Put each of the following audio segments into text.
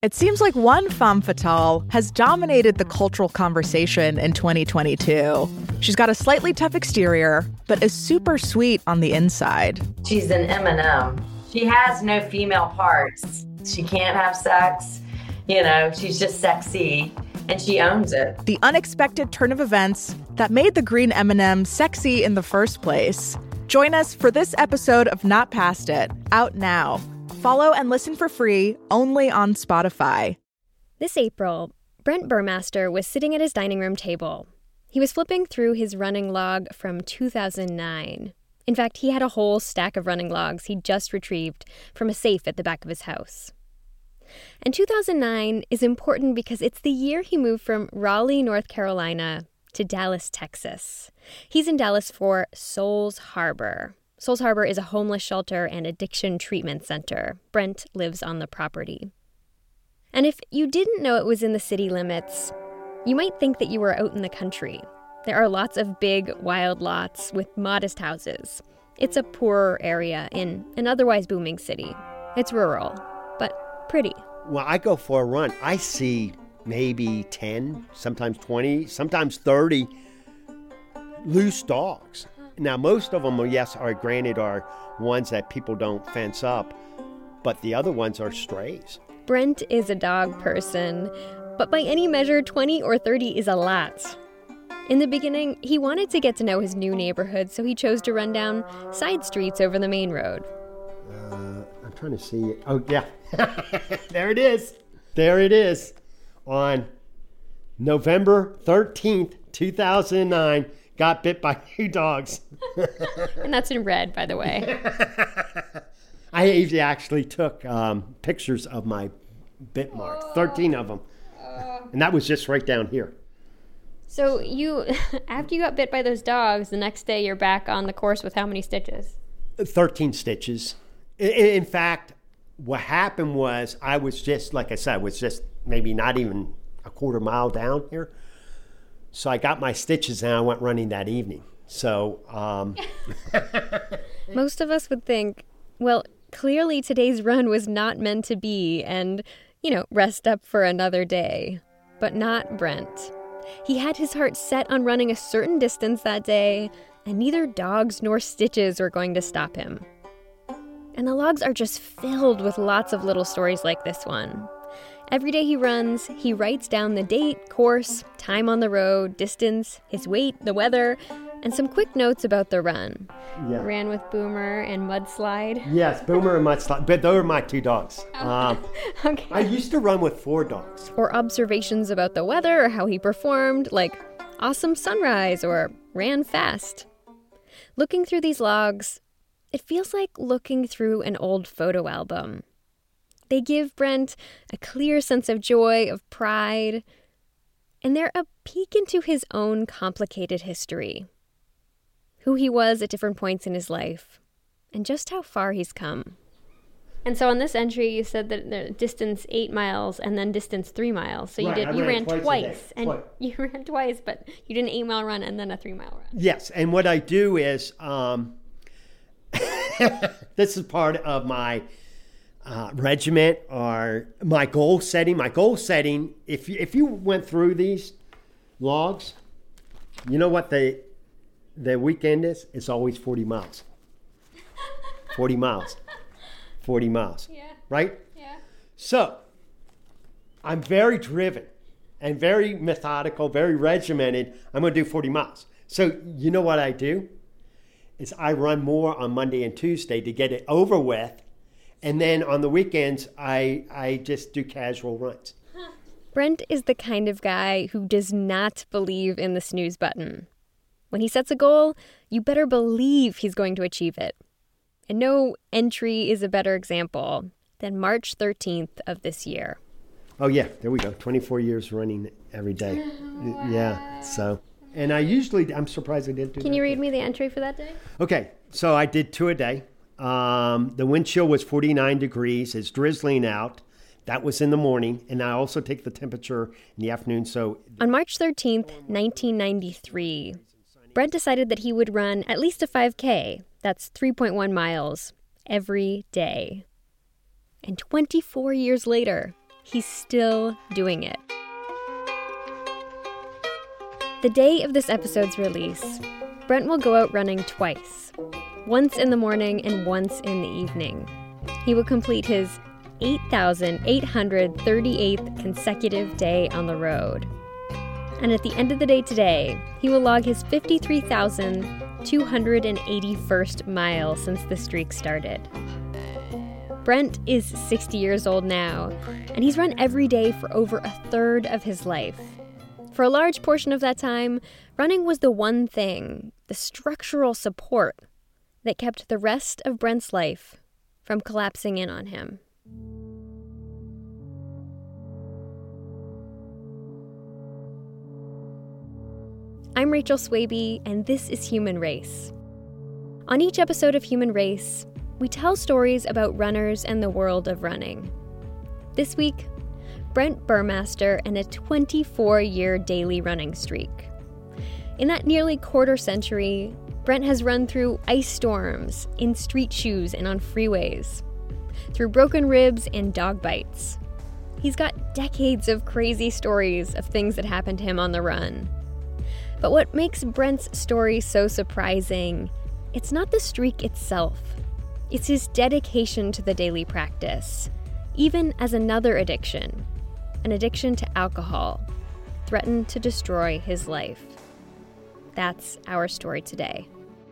It seems like one femme fatale has dominated the cultural conversation in 2022. She's got a slightly tough exterior, but is super sweet on the inside. She's an M&M. She has no female parts. She can't have sex. You know, she's just sexy, and she owns it. The unexpected turn of events that made the green M&M sexy in the first place. Join us for this episode of Not Past It, out now. Follow and listen for free only on Spotify. This April, Brent Burmaster was sitting at his dining room table. He was flipping through his running log from 2009. In fact, he had a whole stack of running logs he'd just retrieved from a safe at the back of his house. And 2009 is important because it's the year he moved from Raleigh, North Carolina, to Dallas, Texas. He's in Dallas for Souls Harbor. Souls Harbor is a homeless shelter and addiction treatment center. Brent lives on the property. And if you didn't know it was in the city limits, you might think that you were out in the country. There are lots of big, wild lots with modest houses. It's a poorer area in an otherwise booming city. It's rural, but pretty. When I go for a run, I see maybe 10, sometimes 20, sometimes 30 loose dogs. Now, most of them, are ones that people don't fence up, but the other ones are strays. Brent is a dog person, but by any measure, 20 or 30 is a lot. In the beginning, he wanted to get to know his new neighborhood, so he chose to run down side streets over the main road. I'm trying to see it. Oh, yeah. There it is. There it is. On November 13th, 2009, got bit by 2 dogs. And that's in red, by the way. I actually took pictures of my bit marks, 13 of them. And that was just right down here. So after you got bit by those dogs, the next day you're back on the course with how many stitches? 13 stitches. In fact, what happened was I was just, like I said, was just maybe not even a quarter mile down here. So I got my stitches and I went running that evening. So most of us would think, well, clearly today's run was not meant to be and, rest up for another day. But not Brent. He had his heart set on running a certain distance that day, and neither dogs nor stitches were going to stop him. And the logs are just filled with lots of little stories like this one. Every day he runs, he writes down the date, course, time on the road, distance, his weight, the weather, and some quick notes about the run. Yeah. Ran with Boomer and Mudslide. Yes, Boomer and Mudslide, but those are my 2 dogs. Okay. I used to run with 4 dogs. Or observations about the weather or how he performed, like awesome sunrise or ran fast. Looking through these logs, it feels like looking through an old photo album. They give Brent a clear sense of joy, of pride, and they're a peek into his own complicated history. Who he was at different points in his life, and just how far he's come. And so on this entry, you said that the distance 8 miles and then distance 3 miles. So you ran twice, and you ran twice, but you did an 8-mile run and then a 3-mile run. Yes, and what I do is, this is part of my regiment or my goal setting. My goal setting, if you went through these logs, you know what the weekend is? It's always 40 miles. 40 miles. 40 miles. Yeah. Right? Yeah. So, I'm very driven and very methodical, very regimented. I'm going to do 40 miles. So, you know what I do? Is I run more on Monday and Tuesday to get it over with. And then on the weekends, I just do casual runs. Brent is the kind of guy who does not believe in the snooze button. When he sets a goal, you better believe he's going to achieve it. And no entry is a better example than March 13th of this year. Oh, yeah, there we go. 24 years running every day. Wow. Yeah, so. And I'm surprised I didn't do that. Can you read me the entry for that day? Okay, so I did 2 a day. The wind chill was 49 degrees. It's drizzling out. That was in the morning. And I also take the temperature in the afternoon. So on March 13th, 1993, Brent decided that he would run at least a 5K. That's 3.1 miles every day. And 24 years later, he's still doing it. The day of this episode's release, Brent will go out running twice, once in the morning and once in the evening. He will complete his 8,838th consecutive day on the road. And at the end of the day today, he will log his 53,281st mile since the streak started. Brent is 60 years old now, and he's run every day for over a third of his life. For a large portion of that time, running was the one thing, the structural support, that kept the rest of Brent's life from collapsing in on him. I'm Rachel Swaby, and this is Human Race. On each episode of Human Race, we tell stories about runners and the world of running. This week, Brent Burmaster and a 24-year daily running streak. In that nearly quarter century, Brent has run through ice storms, in street shoes and on freeways, through broken ribs and dog bites. He's got decades of crazy stories of things that happened to him on the run. But what makes Brent's story so surprising, it's not the streak itself. It's his dedication to the daily practice, even as another addiction, an addiction to alcohol, threatened to destroy his life. That's our story today.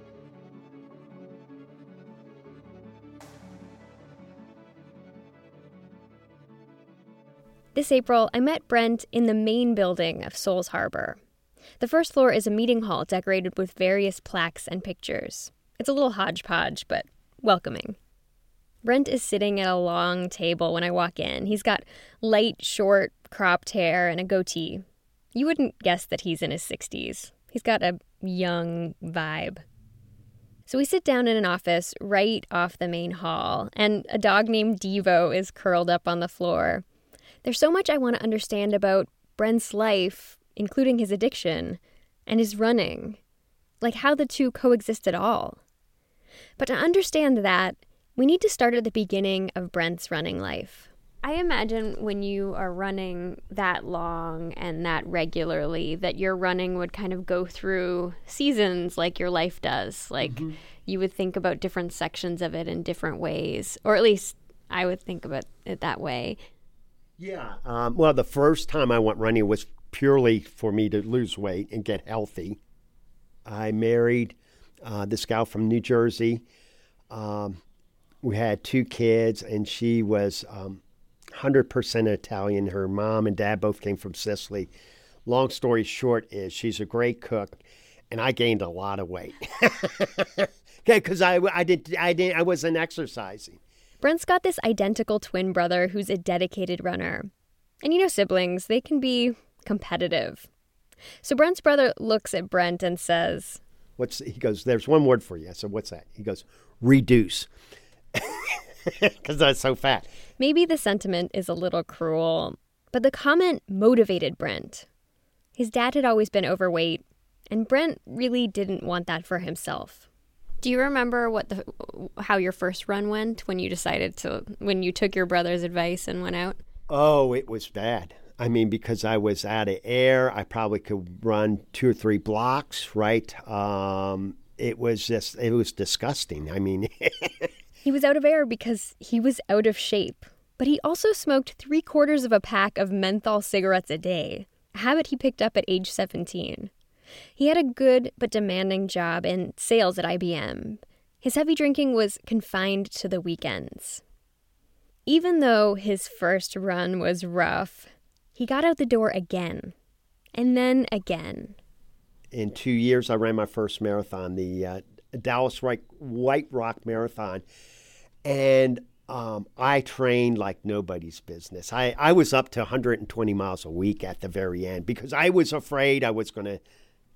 This April, I met Brent in the main building of Souls Harbor. The first floor is a meeting hall decorated with various plaques and pictures. It's a little hodgepodge, but welcoming. Brent is sitting at a long table when I walk in. He's got light, short, cropped hair and a goatee. You wouldn't guess that he's in his 60s. He's got a young vibe. So we sit down in an office right off the main hall, and a dog named Devo is curled up on the floor. There's so much I want to understand about Brent's life, including his addiction, and his running, like how the two coexist at all. But to understand that, we need to start at the beginning of Brent's running life. I imagine when you are running that long and that regularly, that your running would kind of go through seasons like your life does. Like you would think about different sections of it in different ways, or at least I would think about it that way. Yeah. Well, the first time I went running was purely for me to lose weight and get healthy. I married this gal from New Jersey. We had 2 kids, and she was 100% Italian. Her mom and dad both came from Sicily. Long story short is she's a great cook, and I gained a lot of weight. Okay, because I wasn't exercising. Brent's got this identical twin brother who's a dedicated runner. And you know siblings, they can be competitive. So Brent's brother looks at Brent and says, he goes, there's one word for you. I said, what's that? He goes, reduce. Because I was so fat. Maybe the sentiment is a little cruel, but the comment motivated Brent. His dad had always been overweight, and Brent really didn't want that for himself. Do you remember how your first run went when you took your brother's advice and went out? Oh, it was bad. I mean, because I was out of air, I probably could run 2 or 3 blocks, right? It was disgusting. I mean, he was out of air because he was out of shape. But he also smoked 3/4 of a pack of menthol cigarettes a day, a habit he picked up at age 17. He had a good but demanding job in sales at IBM. His heavy drinking was confined to the weekends. Even though his first run was rough, he got out the door again, and then again. In 2 years, I ran my first marathon, the Dallas White Rock Marathon, and I trained like nobody's business. I was up to 120 miles a week at the very end because I was afraid I was going to,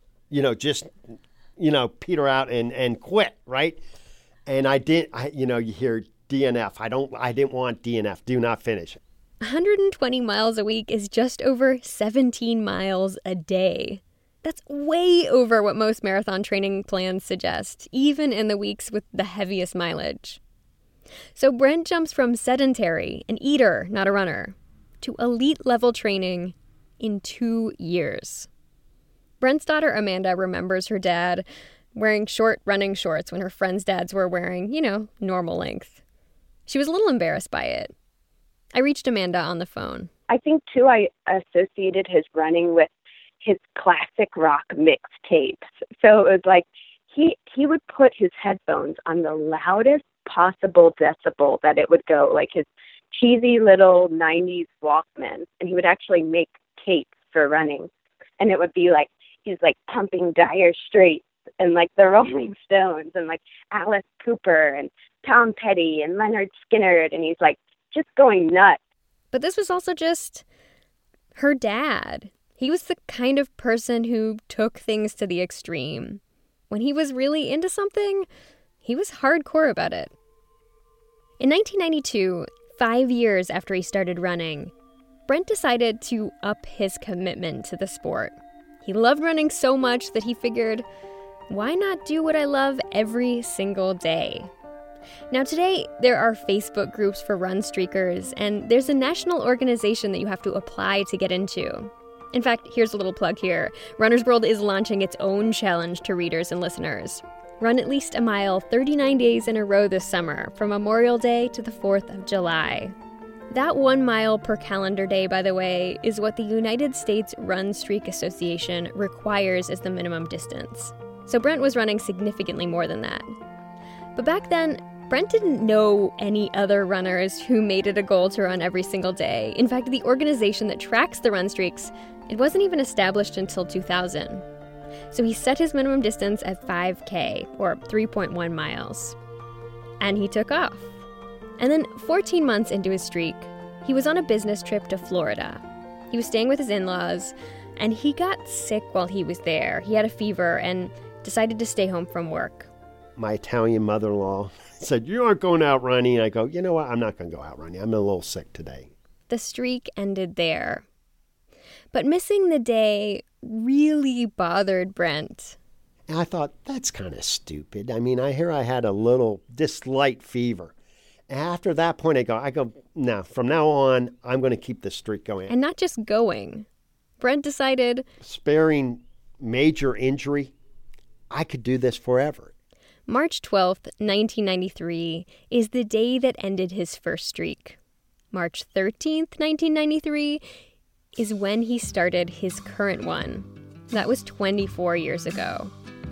peter out and quit, right? And I didn't. You hear DNF. I didn't want DNF. Do not finish. 120 miles a week is just over 17 miles a day. That's way over what most marathon training plans suggest, even in the weeks with the heaviest mileage. So Brent jumps from sedentary, an eater, not a runner, to elite-level training in 2 years. Brent's daughter Amanda remembers her dad wearing short running shorts when her friends' dads were wearing, normal length. She was a little embarrassed by it. I reached Amanda on the phone. I think, too, I associated his running with his classic rock mixtapes. So it was like he would put his headphones on the loudest possible decibel that it would go, like his cheesy little 90s Walkman. And he would actually make tapes for running. And it would be like, he's like pumping Dire Straits and like the Rolling Stones and like Alice Cooper and Tom Petty and Leonard Skinner. And he's like just going nuts. But this was also just her dad. He was the kind of person who took things to the extreme. When he was really into something, he was hardcore about it. In 1992, 5 years after he started running, Brent decided to up his commitment to the sport. He loved running so much that he figured, why not do what I love every single day? Now today, there are Facebook groups for run streakers, and there's a national organization that you have to apply to get into. In fact, here's a little plug here. Runner's World is launching its own challenge to readers and listeners. Run at least a mile 39 days in a row this summer, from Memorial Day to the 4th of July. That 1 mile per calendar day, by the way, is what the United States Run Streak Association requires as the minimum distance. So Brent was running significantly more than that. But back then, Brent didn't know any other runners who made it a goal to run every single day. In fact, the organization that tracks the run streaks, it wasn't even established until 2000. So he set his minimum distance at 5K, or 3.1 miles. And he took off. And then 14 months into his streak, he was on a business trip to Florida. He was staying with his in-laws, and he got sick while he was there. He had a fever and decided to stay home from work. My Italian mother-in-law said, you aren't going out running. I go, you know what? I'm not going to go out running. I'm a little sick today. The streak ended there. But missing the day really bothered Brent. And I thought, that's kind of stupid. I mean, I had a little slight fever. And after that point, I go, no, from now on, I'm going to keep the streak going. And not just going. Brent decided, sparing major injury, I could do this forever. March 12th, 1993 is the day that ended his first streak. March 13th, 1993 is when he started his current one. That was 24 years ago.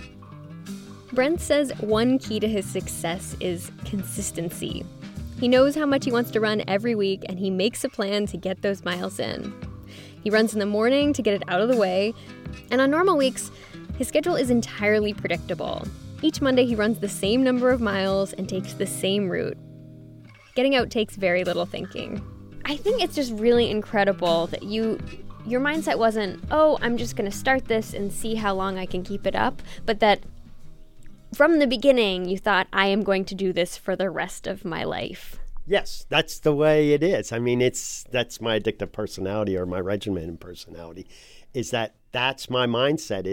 Brent says one key to his success is consistency. He knows how much he wants to run every week, and he makes a plan to get those miles in. He runs in the morning to get it out of the way, and on normal weeks, his schedule is entirely predictable. Each Monday, he runs the same number of miles and takes the same route. Getting out takes very little thinking. I think it's just really incredible that your mindset wasn't, oh, I'm just going to start this and see how long I can keep it up, but that from the beginning, you thought, I am going to do this for the rest of my life. Yes, that's the way it is. I mean, that's my addictive personality, or my regimented personality, is that's my mindset.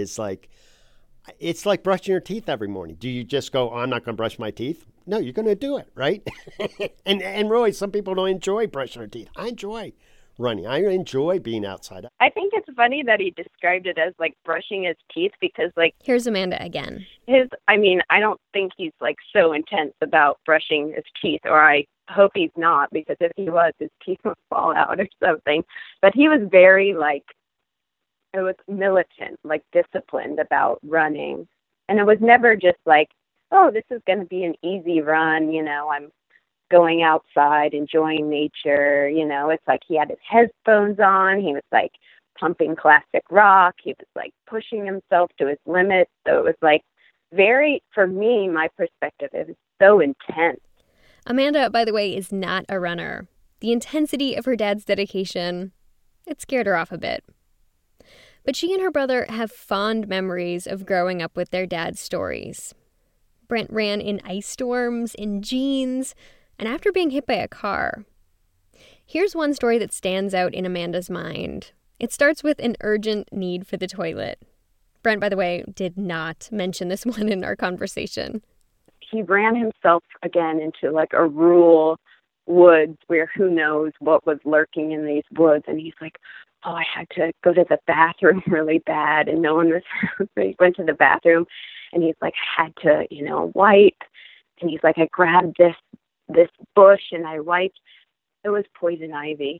It's like brushing your teeth every morning. Do you just go, oh, I'm not going to brush my teeth? No, you're going to do it, right? and really, some people don't enjoy brushing their teeth. I enjoy running. I enjoy being outside. I think it's funny that he described it as like brushing his teeth, because like, here's Amanda again. I don't think he's like so intense about brushing his teeth, or I hope he's not, because if he was, his teeth would fall out or something. But he was very it was militant, like disciplined about running. And it was never just like, oh, this is going to be an easy run. I'm going outside, enjoying nature. It's like he had his headphones on. He was like pumping classic rock. He was like pushing himself to his limits. So it was like for me, my perspective, it was so intense. Amanda, by the way, is not a runner. The intensity of her dad's dedication, it scared her off a bit. But she and her brother have fond memories of growing up with their dad's stories. Brent ran in ice storms, in jeans, and after being hit by a car. Here's one story that stands out in Amanda's mind. It starts with an urgent need for the toilet. Brent, by the way, did not mention this one in our conversation. He ran himself again into like a rural woods where who knows what was lurking in these woods. And he's like, oh, I had to go to the bathroom really bad, and no one was. So he went to the bathroom, and he's like, I had to, wipe. And he's like, I grabbed this bush and I wiped. It was poison ivy.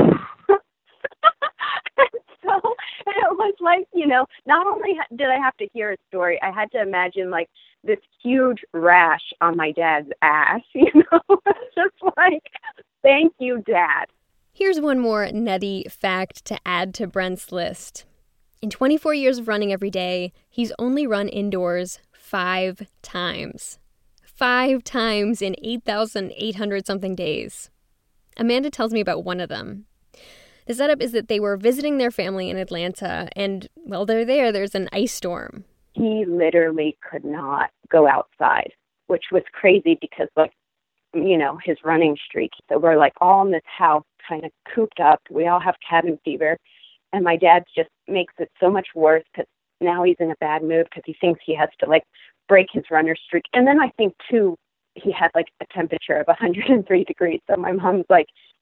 So it was like, not only did I have to hear a story, I had to imagine like this huge rash on my dad's ass, just like, thank you, Dad. Here's one more nutty fact to add to Brent's list. In 24 years of running every day, he's only run indoors 5 times. 5 times in 8,800-something days. Amanda tells me about one of them. The setup is that they were visiting their family in Atlanta, and while they're there, there's an ice storm. He literally could not go outside, which was crazy because, his running streak. So we're like all in this house, kind of cooped up. We all have cabin fever. And my dad just makes it so much worse because now he's in a bad mood because he thinks he has to, break his runner streak. And then I think, too, he had, a temperature of 103 degrees. So my mom's like,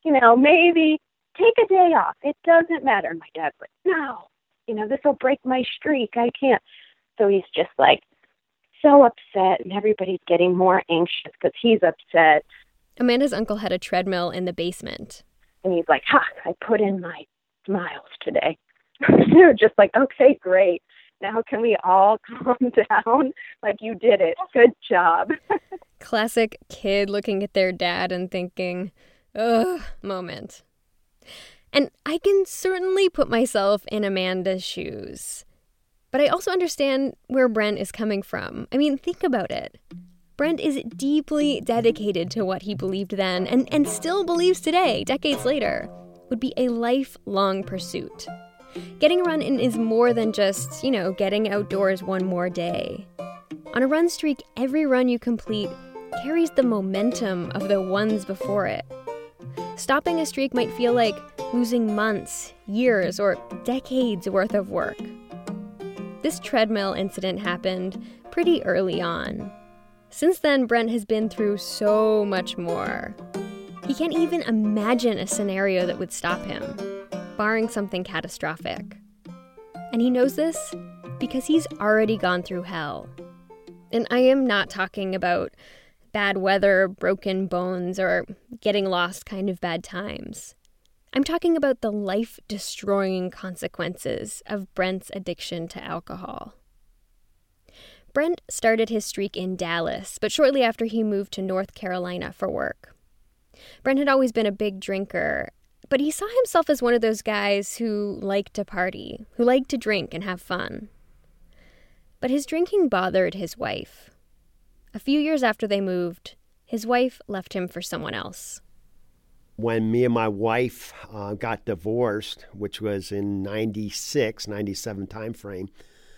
maybe take a day off. It doesn't matter. And my dad's like, no, this will break my streak. I can't. So he's just, so upset, and everybody's getting more anxious because he's upset. Amanda's uncle had a treadmill in the basement. And he's like, I put in my miles today. They're just like, okay, great. Now can we all calm down? You did it. Good job. Classic kid looking at their dad and thinking, ugh, moment. And I can certainly put myself in Amanda's shoes. But I also understand where Brent is coming from. I mean, think about it. Brent is deeply dedicated to what he believed then and still believes today, decades later, would be a lifelong pursuit. Getting a run in is more than just, getting outdoors one more day. On a run streak, every run you complete carries the momentum of the ones before it. Stopping a streak might feel like losing months, years, or decades worth of work. This treadmill incident happened pretty early on. Since then, Brent has been through so much more. He can't even imagine a scenario that would stop him, barring something catastrophic. And he knows this because he's already gone through hell. And I am not talking about bad weather, broken bones, or getting lost kind of bad times. I'm talking about the life-destroying consequences of Brent's addiction to alcohol. Brent started his streak in Dallas, but shortly after he moved to North Carolina for work. Brent had always been a big drinker, but he saw himself as one of those guys who liked to party, who liked to drink and have fun. But his drinking bothered his wife. A few years after they moved, his wife left him for someone else. When me and my wife got divorced, which was in 96, 97 time frame,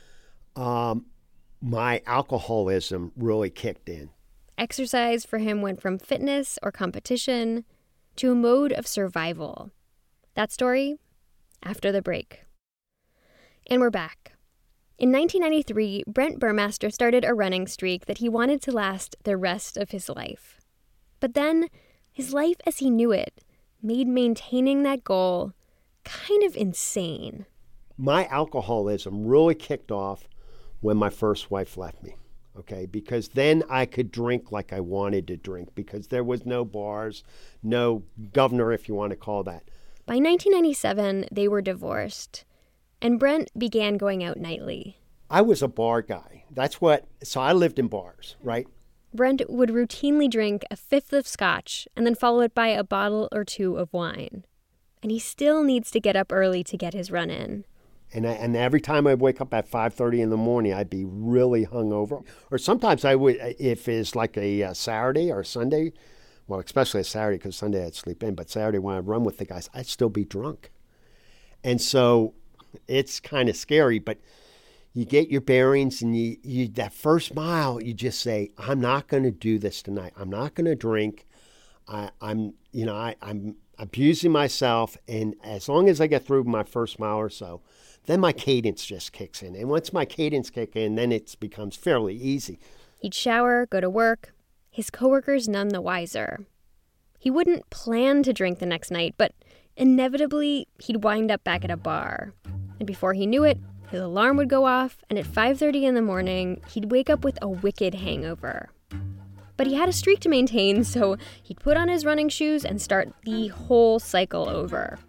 my alcoholism really kicked in. Exercise for him went from fitness or competition to a mode of survival. That story, after the break. And we're back. In 1993, Brent Burmaster started a running streak that he wanted to last the rest of his life. But then, his life as he knew it made maintaining that goal kind of insane. My alcoholism really kicked off when my first wife left me, okay? Because then I could drink like I wanted to drink because there was no bars, no governor, if you want to call that. By 1997, they were divorced, and Brent began going out nightly. I was a bar guy. So I lived in bars, right? Brent would routinely drink a fifth of scotch and then follow it by a bottle or two of wine. And he still needs to get up early to get his run in. And every time I wake up at 5:30 in the morning, I'd be really hungover. Or sometimes I would, if it's like a Saturday or Sunday, well, especially a Saturday because Sunday I'd sleep in, but Saturday when I'd run with the guys, I'd still be drunk. And so it's kind of scary, but you get your bearings and you that first mile, you just say, I'm not going to do this tonight. I'm not going to drink. I'm abusing myself. And as long as I get through my first mile or so, then my cadence just kicks in. And once my cadence kicks in, then it becomes fairly easy. He'd shower, go to work. His coworkers none the wiser. He wouldn't plan to drink the next night, but inevitably he'd wind up back at a bar. And before he knew it, his alarm would go off, and at 5:30 in the morning, he'd wake up with a wicked hangover. But he had a streak to maintain, so he'd put on his running shoes and start the whole cycle over.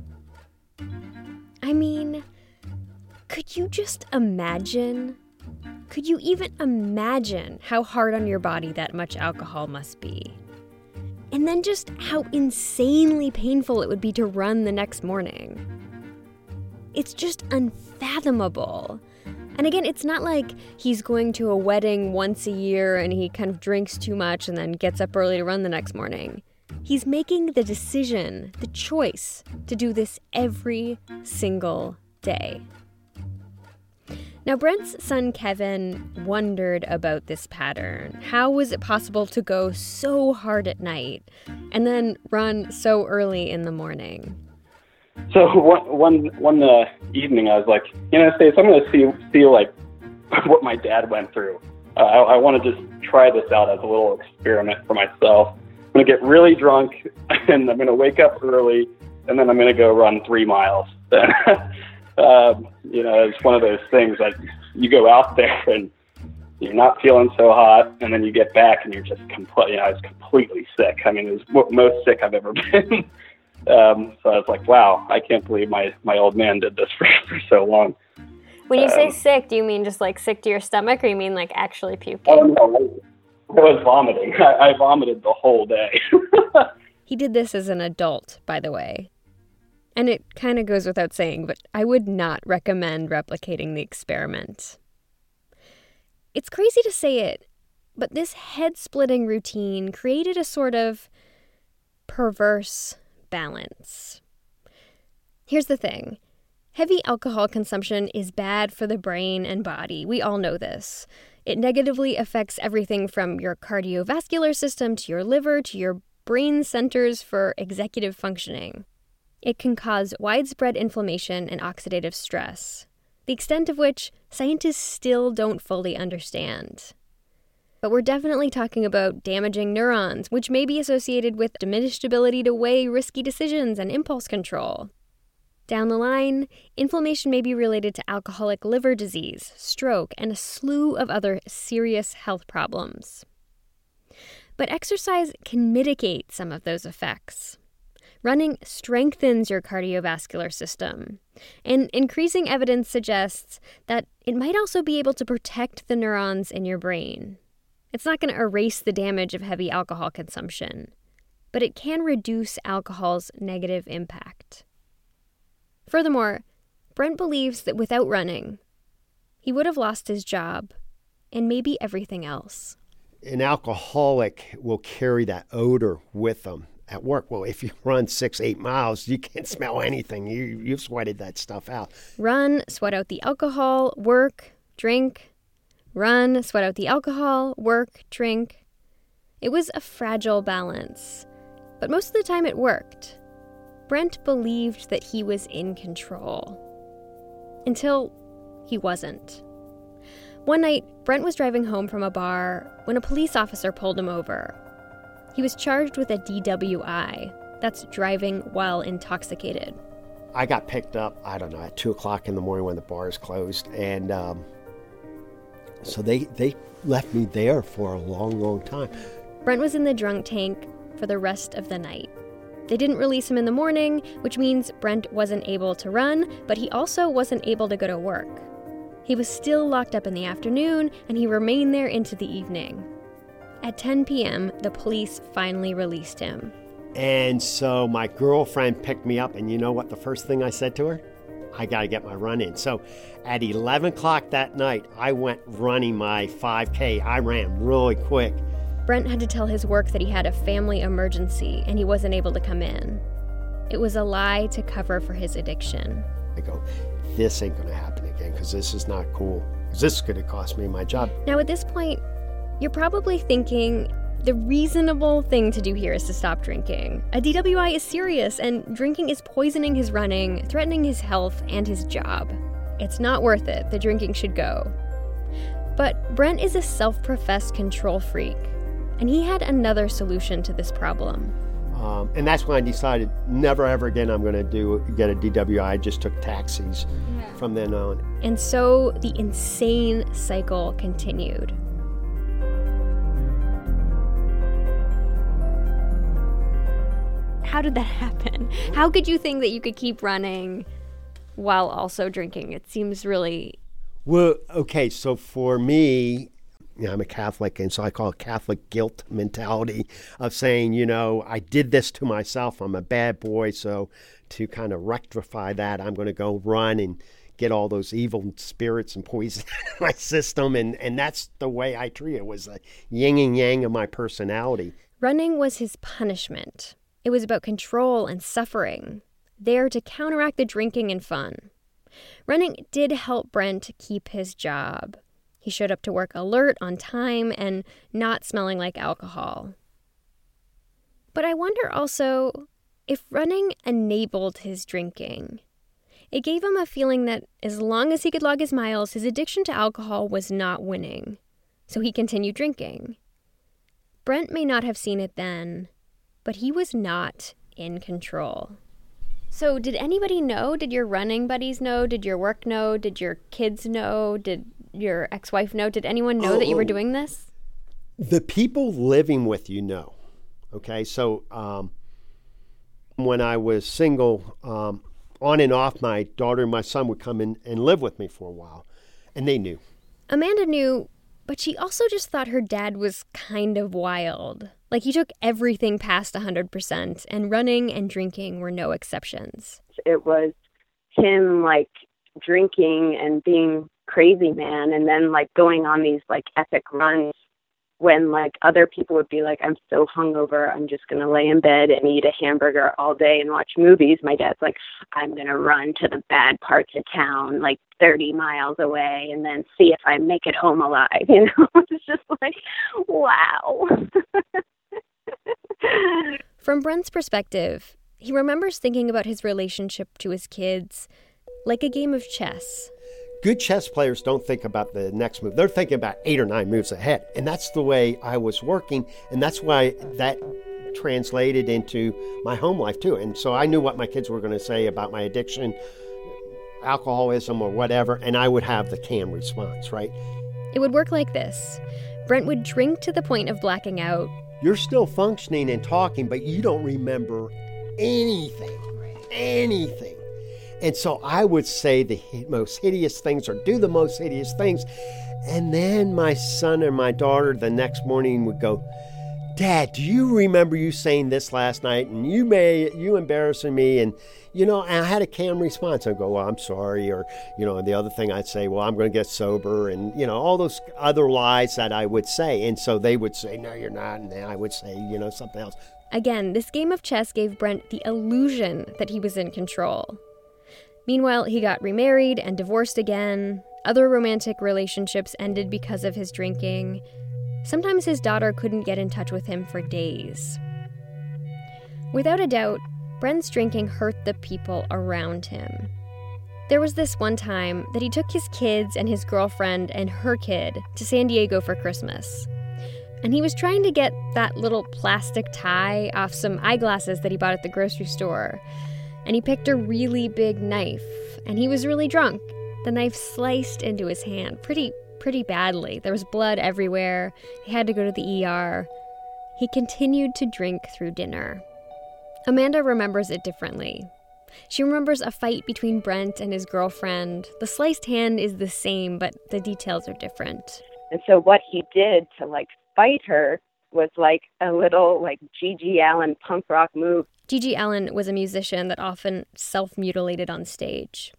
I mean, could you just imagine? Could you even imagine how hard on your body that much alcohol must be? And then just how insanely painful it would be to run the next morning. It's just unfathomable. And again, it's not like he's going to a wedding once a year and he kind of drinks too much and then gets up early to run the next morning. He's making the decision, the choice, to do this every single day. Now, Brent's son Kevin wondered about this pattern. How was it possible to go so hard at night and then run so early in the morning? So one evening, I was like, Stace, I'm going to see like what my dad went through. I want to just try this out as a little experiment for myself. I'm going to get really drunk, and I'm going to wake up early, and then I'm going to go run 3 miles. It's one of those things that you go out there and you're not feeling so hot, and then you get back and you're just I was completely sick. I mean, it was the most sick I've ever been. So I was like, wow, I can't believe my old man did this for so long. When you say sick, do you mean just like sick to your stomach, or you mean like actually puking? Oh, no, I was vomiting. I vomited the whole day. He did this as an adult, by the way. And it kind of goes without saying, but I would not recommend replicating the experiment. It's crazy to say it, but this head-splitting routine created a sort of perverse balance. Here's the thing. Heavy alcohol consumption is bad for the brain and body. We all know this. It negatively affects everything from your cardiovascular system to your liver to your brain centers for executive functioning. It can cause widespread inflammation and oxidative stress, the extent of which scientists still don't fully understand. But we're definitely talking about damaging neurons, which may be associated with diminished ability to weigh risky decisions and impulse control. Down the line, inflammation may be related to alcoholic liver disease, stroke, and a slew of other serious health problems. But exercise can mitigate some of those effects. Running strengthens your cardiovascular system, and increasing evidence suggests that it might also be able to protect the neurons in your brain. It's not going to erase the damage of heavy alcohol consumption, but it can reduce alcohol's negative impact. Furthermore, Brent believes that without running, he would have lost his job and maybe everything else. An alcoholic will carry that odor with them at work. Well, if you run 6-8 miles, you can't smell anything. You've sweated that stuff out. Run, sweat out the alcohol, work, drink. Run, sweat out the alcohol, work, drink. It was a fragile balance, but most of the time it worked. Brent believed that he was in control. Until he wasn't. One night, Brent was driving home from a bar when a police officer pulled him over. He was charged with a DWI. That's driving while intoxicated. I got picked up, at 2 o'clock in the morning when the bars closed. And so they left me there for a long, long time. Brent was in the drunk tank for the rest of the night. They didn't release him in the morning, which means Brent wasn't able to run, but he also wasn't able to go to work. He was still locked up in the afternoon, and he remained there into the evening. At 10 p.m., the police finally released him. And so my girlfriend picked me up, and you know what the first thing I said to her? I got to get my run in. So at 11 o'clock that night, I went running my 5K. I ran really quick. Brent had to tell his work that he had a family emergency, and he wasn't able to come in. It was a lie to cover for his addiction. I go, this ain't going to happen again, because this is not cool. Because this is going to cost me my job. Now at this point, you're probably thinking the reasonable thing to do here is to stop drinking. A DWI is serious, and drinking is poisoning his running, threatening his health and his job. It's not worth it. The drinking should go. But Brent is a self-professed control freak, and he had another solution to this problem. And that's when I decided never ever again I'm going to get a DWI. I just took taxis from then on. And so the insane cycle continued. How did that happen? How could you think that you could keep running while also drinking? It seems really... Well, okay, so for me, I'm a Catholic, and so I call it Catholic guilt mentality of saying, I did this to myself. I'm a bad boy, so to kind of rectify that, I'm going to go run and get all those evil spirits and poison in my system, and that's the way I treat it. It was a yin and yang of my personality. Running was his punishment. It was about control and suffering, there to counteract the drinking and fun. Running did help Brent keep his job. He showed up to work alert, on time, and not smelling like alcohol. But I wonder also if running enabled his drinking. It gave him a feeling that as long as he could log his miles, his addiction to alcohol was not winning. So he continued drinking. Brent may not have seen it then, but he was not in control. So did anybody know? Did your running buddies know? Did your work know? Did your kids know? Did your ex-wife know? Did anyone know that you were doing this? The people living with you know. Okay, so when I was single, on and off, my daughter and my son would come in and live with me for a while, and they knew. Amanda knew, but she also just thought her dad was kind of wild. Like he took everything past 100%, and running and drinking were no exceptions. It was him drinking and being crazy man, and then going on these epic runs when other people would be like, I'm so hungover, I'm just going to lay in bed and eat a hamburger all day and watch movies. My dad's like, I'm going to run to the bad parts of town, 30 miles away, and then see if I make it home alive. It's just wow. From Brent's perspective, he remembers thinking about his relationship to his kids like a game of chess. Good chess players don't think about the next move. They're thinking about 8 or 9 moves ahead. And that's the way I was working. And that's why that translated into my home life, too. And so I knew what my kids were going to say about my addiction, alcoholism, or whatever. And I would have the canned response, right? It would work like this. Brent would drink to the point of blacking out. You're still functioning and talking, but you don't remember anything. Anything. And so I would say the most hideous things or do the most hideous things. And then my son and my daughter the next morning would go, Dad, do you remember you saying this last night? And you embarrassing me. And, and I had a canned response. I'd go, well, I'm sorry. Or, and the other thing I'd say, well, I'm going to get sober. And, all those other lies that I would say. And so they would say, no, you're not. And then I would say, something else. Again, this game of chess gave Brent the illusion that he was in control. Meanwhile, he got remarried and divorced again. Other romantic relationships ended because of his drinking. Sometimes his daughter couldn't get in touch with him for days. Without a doubt, Brent's drinking hurt the people around him. There was this one time that he took his kids and his girlfriend and her kid to San Diego for Christmas. And he was trying to get that little plastic tie off some eyeglasses that he bought at the grocery store. And he picked a really big knife, and he was really drunk. The knife sliced into his hand pretty badly. There was blood everywhere. He had to go to the ER. He continued to drink through dinner. Amanda remembers it differently. She remembers a fight between Brent and his girlfriend. The sliced hand is the same, but the details are different. And so what he did to fight her was a little G.G. Allin punk rock move. G.G. Allin was a musician that often self-mutilated on stage.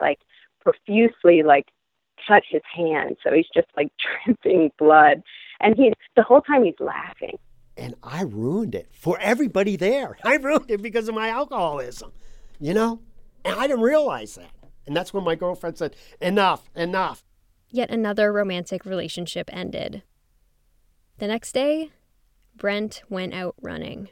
Profusely cut his hand, so he's just dripping blood. And the whole time he's laughing. And I ruined it for everybody there. I ruined it because of my alcoholism, And I didn't realize that. And that's when my girlfriend said, enough. Yet another romantic relationship ended. The next day, Brent went out running.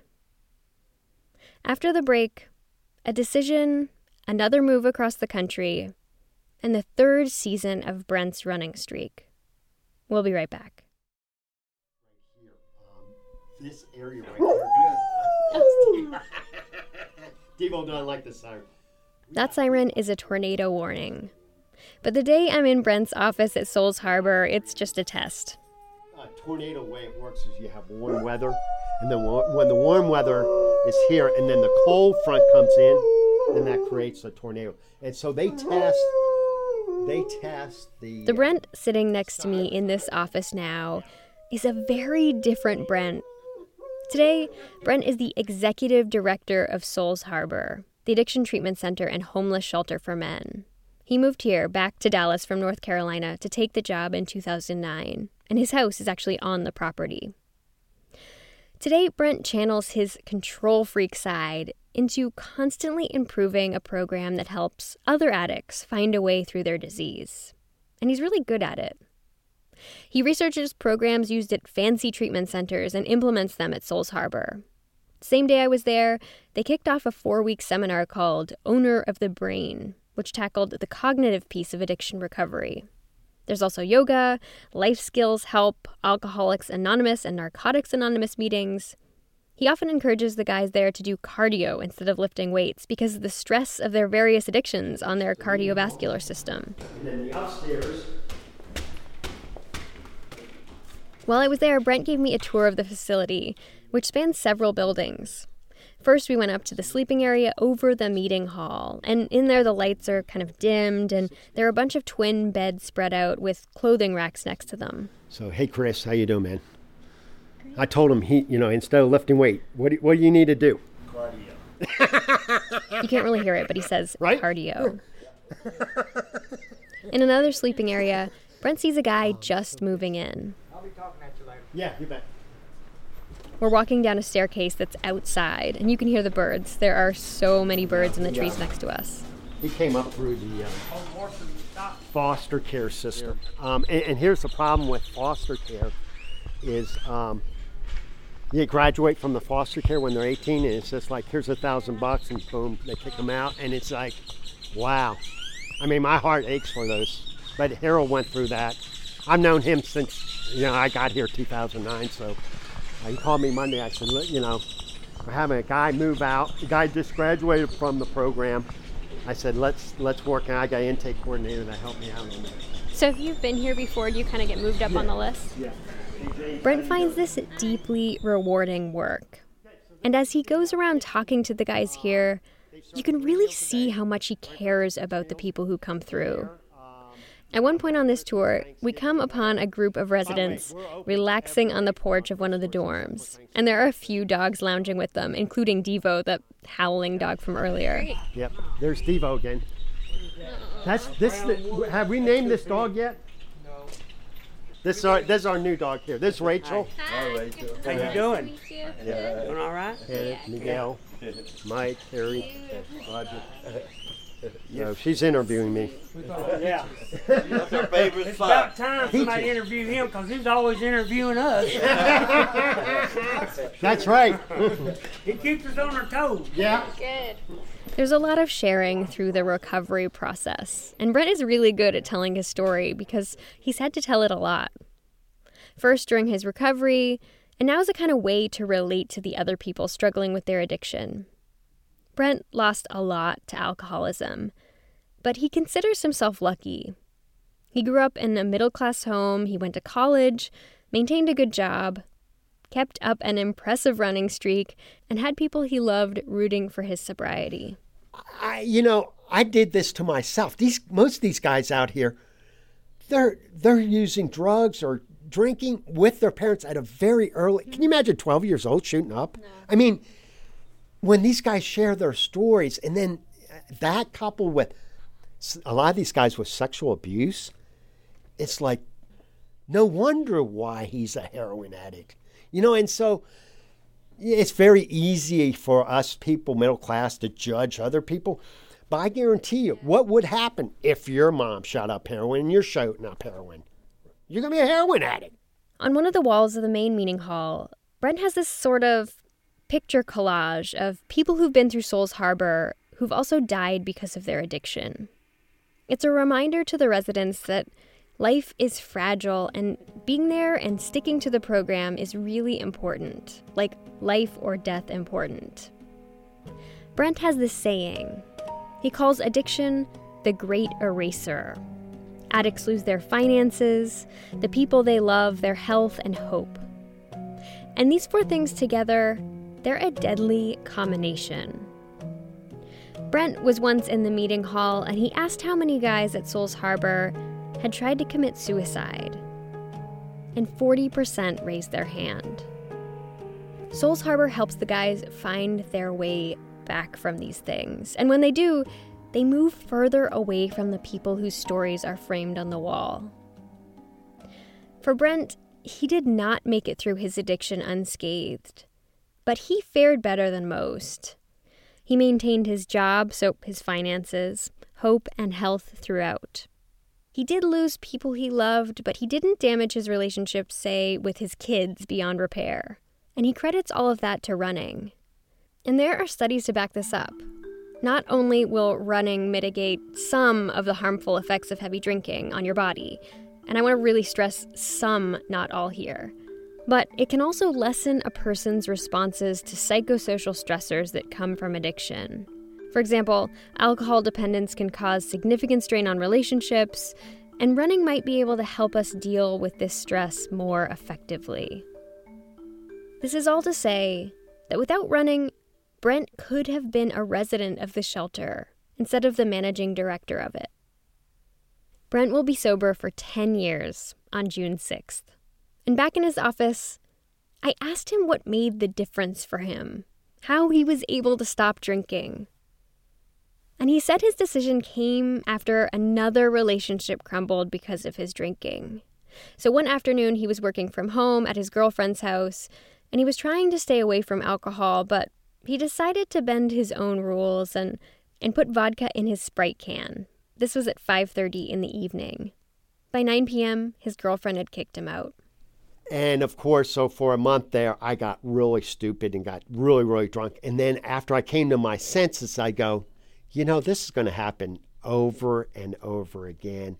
After the break, a decision, another move across the country, and the third season of Brent's running streak. We'll be right back. This area right here. Devo doesn't like the siren. That siren is a tornado warning. But the day I'm in Brent's office at Souls Harbor, it's just a test. Tornado way it works is you have warm weather, and then when the warm weather is here, and then the cold front comes in, then that creates a tornado. And so they test the... The Brent sitting next to me in this office now is a very different Brent. Today, Brent is the executive director of Souls Harbor, the addiction treatment center and homeless shelter for men. He moved here, back to Dallas from North Carolina, to take the job in 2009, and his house is actually on the property. Today, Brent channels his control freak side into constantly improving a program that helps other addicts find a way through their disease. And he's really good at it. He researches programs used at fancy treatment centers and implements them at Souls Harbor. Same day I was there, they kicked off a 4-week seminar called Owner of the Brain, which tackled the cognitive piece of addiction recovery. There's also yoga, life skills help, Alcoholics Anonymous and Narcotics Anonymous meetings. He often encourages the guys there to do cardio instead of lifting weights because of the stress of their various addictions on their cardiovascular system. And then the upstairs. While I was there, Brent gave me a tour of the facility, which spans several buildings. First, we went up to the sleeping area over the meeting hall, and in there the lights are kind of dimmed, and there are a bunch of twin beds spread out with clothing racks next to them. So, hey, Chris, how you doing, man? I told him, instead of lifting weight, what do you need to do? Cardio. You can't really hear it, but he says right? Cardio. In another sleeping area, Brent sees a guy just moving in. I'll be talking at you later. Yeah, you bet. We're walking down a staircase that's outside, and you can hear the birds. There are so many birds in the trees next to us. He came up through the foster care system. And here's the problem with foster care is you graduate from the foster care when they're 18, and it's just like, here's $1,000, and boom, they kick them out. And it's like, wow. I mean, my heart aches for those. But Harold went through that. I've known him since, I got here 2009, so... He called me Monday. I said, we're having a guy move out. The guy just graduated from the program. I said, let's work. And I got an intake coordinator that helped me out on that. So if you've been here before, do you kind of get moved up on the list? Yeah. Brent finds this deeply rewarding work. And as he goes around talking to the guys here, you can really see how much he cares about the people who come through. At one point on this tour, we come upon a group of residents relaxing on the porch of one of the dorms. And there are a few dogs lounging with them, including Devo, the howling dog from earlier. Yep, there's Devo again. Have we named this dog yet? No. This is our new dog here. This is Rachel. Hi, Rachel. How you doing? Nice to meet you. Yeah. Doing all right? Miguel, Mike, Terry, Roger. No, she's interviewing me. Yeah. That's our favorite It's spot. about time somebody interviewed him because he's always interviewing us. That's right. He keeps us on our toes. Yeah. Good. There's a lot of sharing through the recovery process, and Brent is really good at telling his story because he's had to tell it a lot. First during his recovery, and now as a kind of way to relate to the other people struggling with their addiction. Brent lost a lot to alcoholism, but he considers himself lucky. He grew up in a middle-class home, he went to college, maintained a good job, kept up an impressive running streak, and had people he loved rooting for his sobriety. I did this to myself. Most of these guys out here, they're using drugs or drinking with their parents at a very early... Can you imagine 12 years old shooting up? No. I mean... When these guys share their stories, and then that coupled with a lot of these guys with sexual abuse, it's like, no wonder why he's a heroin addict. And so it's very easy for us people, middle class, to judge other people. But I guarantee you, what would happen if your mom shot up heroin and you're shooting up heroin? You're going to be a heroin addict. On one of the walls of the main meeting hall, Brent has this sort of picture collage of people who've been through Souls Harbor who've also died because of their addiction. It's a reminder to the residents that Life is fragile, and being there and sticking to the program is really important, like life or death important. Brent has this saying. He calls addiction the great eraser. Addicts lose their finances, the people they love, their health, and hope. And these 4 things together, they're a deadly combination. Brent was once in the meeting hall, and he asked how many guys at Souls Harbor had tried to commit suicide. And 40% raised their hand. Souls Harbor helps the guys find their way back from these things. And when they do, they move further away from the people whose stories are framed on the wall. For Brent, he did not make it through his addiction unscathed, but he fared better than most. He maintained his job, so his finances, hope, and health throughout. He did lose people he loved, but he didn't damage his relationships, say, with his kids beyond repair. And he credits all of that to running. And there are studies to back this up. Not only will running mitigate some of the harmful effects of heavy drinking on your body, and I want to really stress some, not all here, but it can also lessen a person's responses to psychosocial stressors that come from addiction. For example, alcohol dependence can cause significant strain on relationships, and running might be able to help us deal with this stress more effectively. This is all to say that without running, Brent could have been a resident of the shelter instead of the managing director of it. Brent will be sober for 10 years on June 6th. And back in his office, I asked him what made the difference for him, how he was able to stop drinking. And he said his decision came after another relationship crumbled because of his drinking. So one afternoon, he was working from home at his girlfriend's house, and he was trying to stay away from alcohol, but he decided to bend his own rules and put vodka in his Sprite can. This was at 5:30 in the evening. By 9 p.m., his girlfriend had kicked him out. And of course, so for a month there, I got really stupid and got really, really drunk. And then after I came to my senses, I go, this is going to happen over and over again.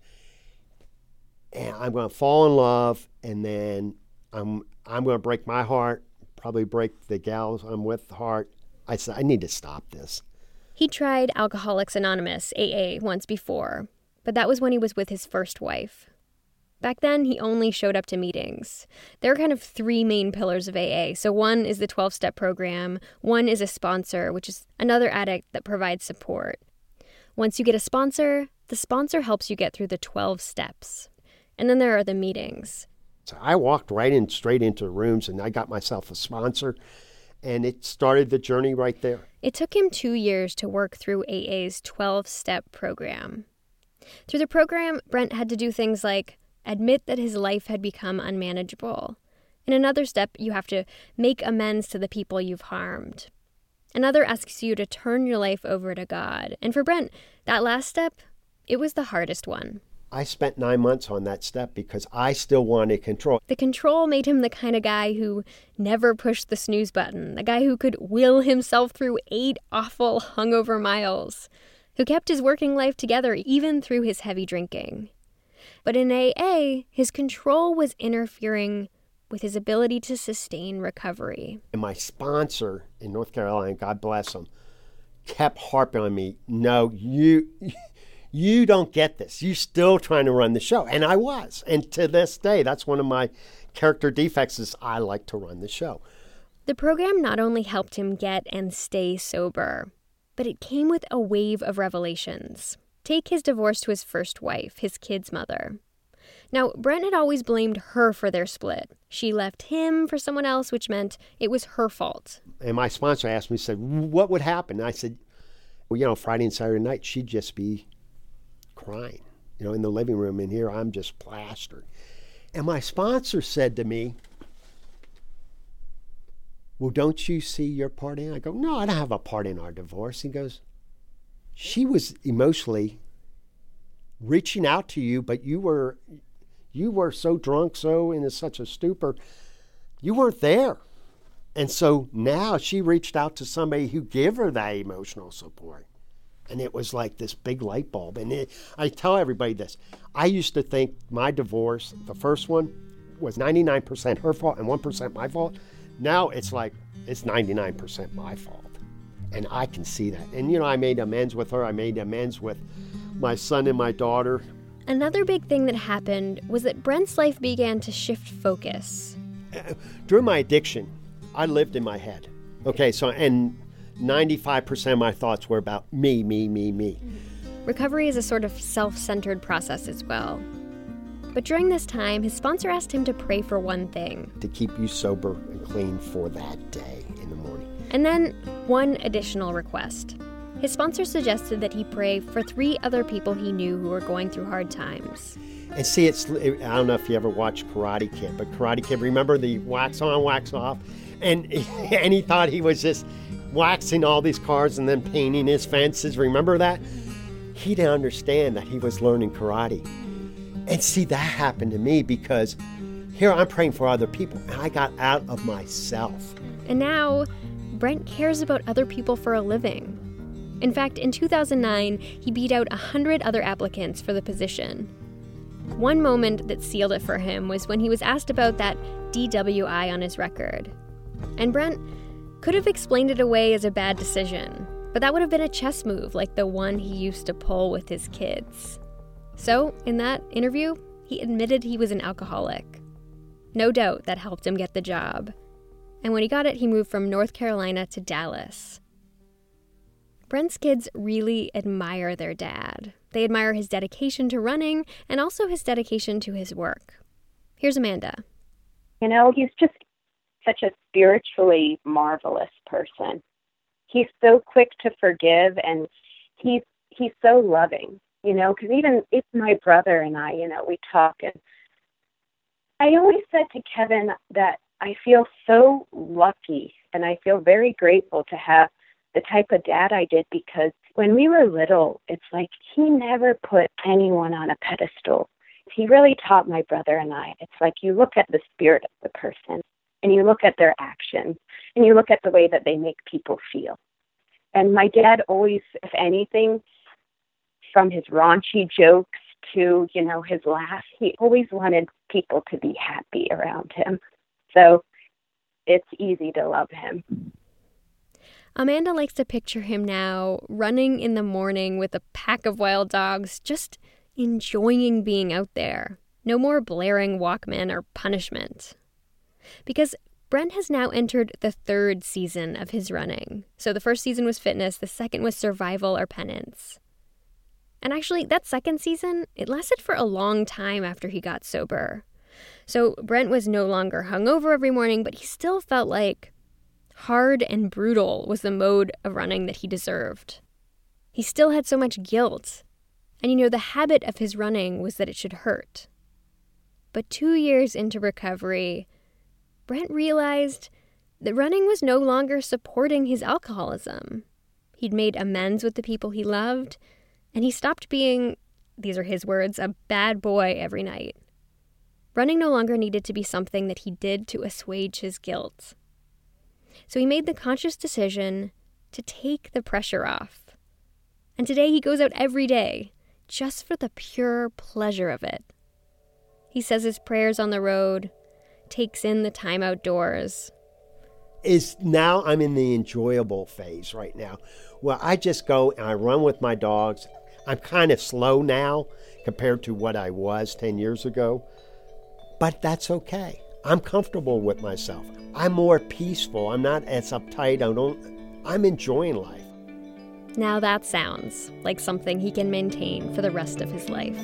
And I'm going to fall in love, and then I'm going to break my heart, probably break the gals I'm with heart. I said, I need to stop this. He tried Alcoholics Anonymous, AA, once before, but that was when he was with his first wife. Back then, he only showed up to meetings. There are kind of 3 main pillars of AA. So one is the 12-step program, one is a sponsor, which is another addict that provides support. Once you get a sponsor, the sponsor helps you get through the 12 steps. And then there are the meetings. So I walked straight into rooms, and I got myself a sponsor, and it started the journey right there. It took him 2 years to work through AA's 12-step program. Through the program, Brent had to do things like admit that his life had become unmanageable. In another step, you have to make amends to the people you've harmed. Another asks you to turn your life over to God. And for Brent, that last step, it was the hardest one. I spent 9 months on that step because I still wanted control. The control made him the kind of guy who never pushed the snooze button, the guy who could will himself through 8 awful hungover miles, who kept his working life together even through his heavy drinking. But in AA, his control was interfering with his ability to sustain recovery. And my sponsor in North Carolina, God bless him, kept harping on me, no, you don't get this. You're still trying to run the show. And I was. And to this day, that's one of my character defects is I like to run the show. The program not only helped him get and stay sober, but it came with a wave of revelations. Take his divorce to his first wife, his kid's mother. Now, Brent had always blamed her for their split. She left him for someone else, which meant it was her fault. And my sponsor asked me, said, what would happen? And I said, well, Friday and Saturday night, she'd just be crying, in the living room. And here I'm just plastered. And my sponsor said to me, well, don't you see your part in it? I go, no, I don't have a part in our divorce. He goes, she was emotionally reaching out to you, but you were so drunk, so in such a stupor, you weren't there. And so now she reached out to somebody who gave her that emotional support. And it was like this big light bulb. And I tell everybody this. I used to think my divorce, the first one, was 99% her fault and 1% my fault. Now it's like it's 99% my fault. And I can see that. And, I made amends with her. I made amends with my son and my daughter. Another big thing that happened was that Brent's life began to shift focus. During my addiction, I lived in my head. Okay, and 95% of my thoughts were about me. Recovery is a sort of self-centered process as well. But during this time, his sponsor asked him to pray for one thing. To keep you sober and clean for that day in the morning. And then one additional request. His sponsor suggested that he pray for 3 other people he knew who were going through hard times. And see, I don't know if you ever watched Karate Kid, but Karate Kid, remember the wax on, wax off? And he thought he was just waxing all these cars and then painting his fences. Remember that? He didn't understand that he was learning karate. And see, that happened to me because here I'm praying for other people, and I got out of myself. And now, Brent cares about other people for a living. In fact, in 2009, he beat out 100 other applicants for the position. One moment that sealed it for him was when he was asked about that DWI on his record. And Brent could have explained it away as a bad decision, but that would have been a chess move like the one he used to pull with his kids. So, in that interview, he admitted he was an alcoholic. No doubt that helped him get the job. And when he got it, he moved from North Carolina to Dallas. Brent's kids really admire their dad. They admire his dedication to running and also his dedication to his work. Here's Amanda. He's just such a spiritually marvelous person. He's so quick to forgive, and he's so loving, because even if my brother and I, we talk, and I always said to Kevin that I feel so lucky and I feel very grateful to have the type of dad I did, because when we were little, it's like he never put anyone on a pedestal. He really taught my brother and I. It's like you look at the spirit of the person, and you look at their actions, and you look at the way that they make people feel. And my dad always, if anything, from his raunchy jokes to, his laugh, he always wanted people to be happy around him. So it's easy to love him. Amanda likes to picture him now running in the morning with a pack of wild dogs, just enjoying being out there. No more blaring Walkman or punishment. Because Brent has now entered the 3rd season of his running. So the first season was fitness, the second was survival or penance. And actually, that second season, it lasted for a long time after he got sober. So Brent was no longer hungover every morning, but he still felt like hard and brutal was the mode of running that he deserved. He still had so much guilt. And the habit of his running was that it should hurt. But 2 years into recovery, Brent realized that running was no longer supporting his alcoholism. He'd made amends with the people he loved, and he stopped being, these are his words, a bad boy every night. Running no longer needed to be something that he did to assuage his guilt. So he made the conscious decision to take the pressure off. And today he goes out every day, just for the pure pleasure of it. He says his prayers on the road, takes in the time outdoors. Now I'm in the enjoyable phase right now, where I just go and I run with my dogs. I'm kind of slow now compared to what I was 10 years ago, but that's okay. I'm comfortable with myself. I'm more peaceful. I'm not as uptight. I'm enjoying life. Now that sounds like something he can maintain for the rest of his life.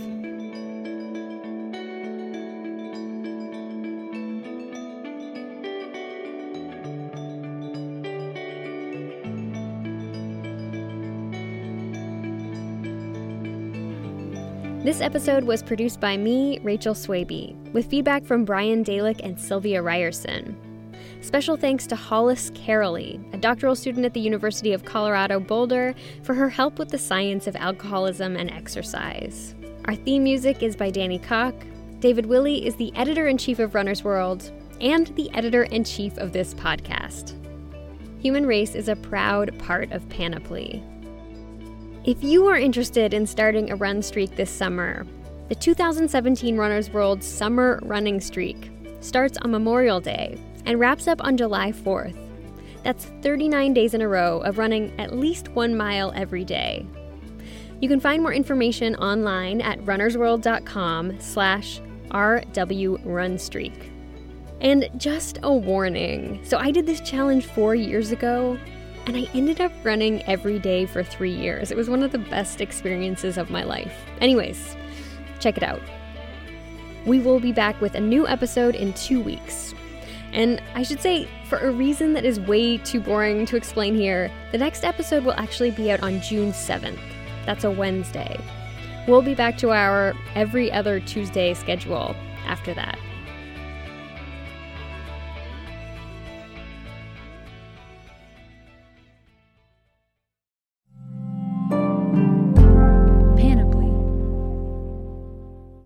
This episode was produced by me, Rachel Swaby, with feedback from Brian Dalick and Sylvia Ryerson. Special thanks to Hollis Caroly, a doctoral student at the University of Colorado Boulder, for her help with the science of alcoholism and exercise. Our theme music is by Danny Koch. David Willey is the editor-in-chief of Runner's World and the editor-in-chief of this podcast. Human Race is a proud part of Panoply. If you are interested in starting a run streak this summer, the 2017 Runner's World Summer Running Streak starts on Memorial Day and wraps up on July 4th. That's 39 days in a row of running at least 1 mile every day. You can find more information online at runnersworld.com/RWRunstreak. And just a warning, so I did this challenge 4 years ago, and I ended up running every day for 3 years. It was one of the best experiences of my life. Anyways, check it out. We will be back with a new episode in 2 weeks. And I should say, for a reason that is way too boring to explain here, the next episode will actually be out on June 7th. That's a Wednesday. We'll be back to our every other Tuesday schedule after that.